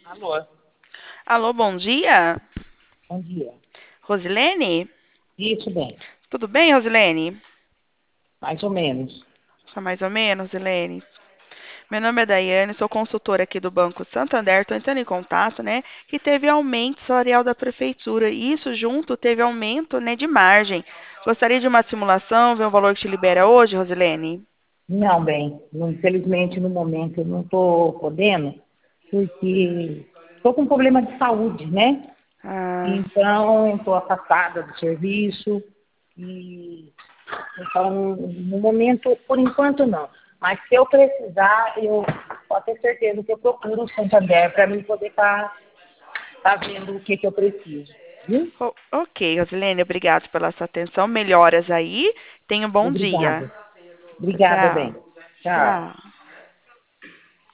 Alô, Alô, bom dia. bom dia. Rosilene? Isso bem, Tudo bem, Rosilene? mais ou menos. Só mais ou menos, Rosilene. Meu nome é Daiane, sou consultora aqui do Banco Santander. Estou entrando em contato, né? Que teve aumento salarial da prefeitura e isso junto teve aumento, né, de margem. Gostaria de uma simulação, ver o valor que te libera hoje, Rosilene? Não, bem, infelizmente no momento eu não estou podendo, porque estou com problema de saúde, né? Ah, Então, estou afastada do serviço e então, no momento, por enquanto não. Mas se eu precisar, eu posso ter certeza que eu procuro o Santander para mim poder tá vendo o que eu preciso. Viu? ok, Rosilene, obrigado pela sua atenção. Melhoras aí. Tenha um bom dia. Obrigada. Obrigada, Tchau. bem. Tchau. Tchau.